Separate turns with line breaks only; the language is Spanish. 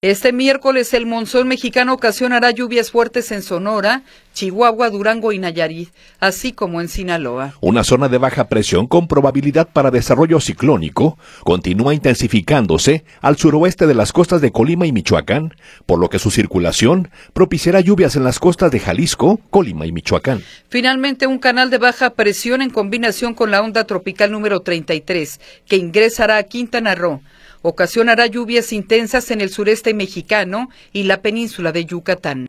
Este miércoles el monzón mexicano ocasionará lluvias fuertes en Sonora, Chihuahua, Durango y Nayarit, así como en Sinaloa.
Una zona de baja presión con probabilidad para desarrollo ciclónico continúa intensificándose al suroeste de las costas de Colima y Michoacán, por lo que su circulación propiciará lluvias en las costas de Jalisco, Colima y Michoacán.
Finalmente, un canal de baja presión en combinación con la onda tropical número 33, que ingresará a Quintana Roo, ocasionará lluvias intensas en el sureste mexicano y la península de Yucatán.